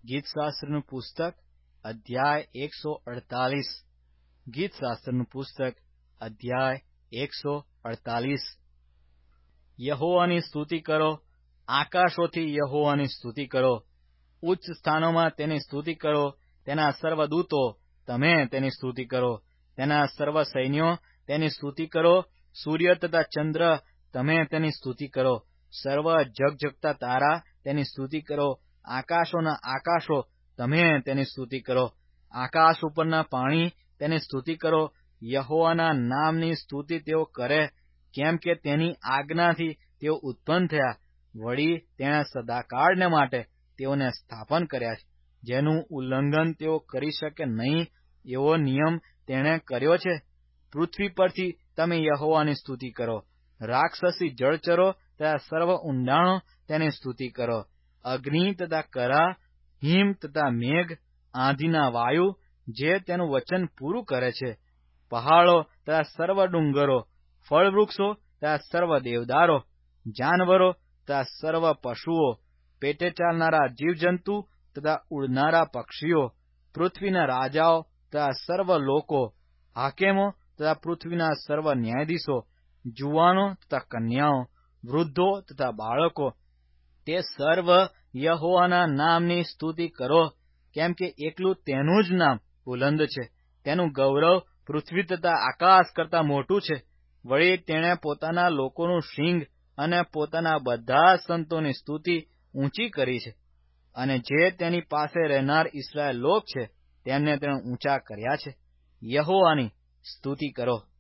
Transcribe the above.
ગીતશાસ્ત્રનું પુસ્તક અધ્યાય 148. ગીતશાસ્ત્રનું પુસ્તક અધ્યાય 148. યહોવાની સ્તુતિ કરો, આકાશોથી યહોવાની સ્તુતિ કરો, ઉચ્ચ સ્થાનોમાં તેની સ્તુતિ કરો. તેના સર્વ દૂતો, તમે તેની સ્તુતિ કરો. તેના સર્વ સૈન્યો, તેની સ્તુતિ કરો. સૂર્ય તથા ચંદ્ર, તમે તેની સ્તુતિ કરો. સર્વ જગજગતા તારા, તેની સ્તુતિ કરો. આકાશોના આકાશો, તમે તેની સ્તુતિ કરો. આકાશ ઉપરના પાણી, તેની સ્તુતિ કરો. યહોવાના નામની સ્તુતિ તેઓ કરે, કેમ કે તેની આજ્ઞાથી તેઓ ઉત્પન્ન થયા. વળી તેણે સદાકાળને માટે તેઓને સ્થાપન કર્યા છે. જેનું ઉલ્લંઘન તેઓ કરી શકે નહીં એવો નિયમ તેણે કર્યો છે. પૃથ્વી પરથી તમે યહોવાની સ્તુતિ કરો. રાક્ષસી જળચરો તથા સર્વ ઊંડાણો તેની સ્તુતિ કરો. અગ્નિ તથા કરા, હિમ તથા મેઘ, આંધીના વાયુ, જે તેનું વચન પૂરું કરે છે. પહાડો તથા સર્વ ડુંગરો, ફળવૃક્ષો તથા સર્વ દેવદારો, જાનવરો તથા સર્વ પશુઓ, પેટે ચાલનારા જીવજંતુ તથા ઉડનારા પક્ષીઓ, પૃથ્વીના રાજાઓ તથા સર્વ લોકો, હાકેમો તથા પૃથ્વીના સર્વ ન્યાયાધીશો, જુવાનો તથા કન્યાઓ, વૃદ્ધો તથા બાળકો, તે સર્વ યહોવાના નામની સ્તુતિ કરો, કેમ કે એકલું તેનું જ નામ બુલંદ છે. તેનું ગૌરવ પૃથ્વી તથા આકાશ કરતાં મોટું છે. વળી તેણે પોતાના લોકોનું સિંગ અને પોતાના બધા સંતોની સ્તુતિ ઊંચી કરી છે. અને જે તેની પાસે રહેનાર ઇસ્રાયેલ લોક છે, તેમને તેણે ઊંચા કર્યા છે. યહોવાની સ્તુતિ કરો.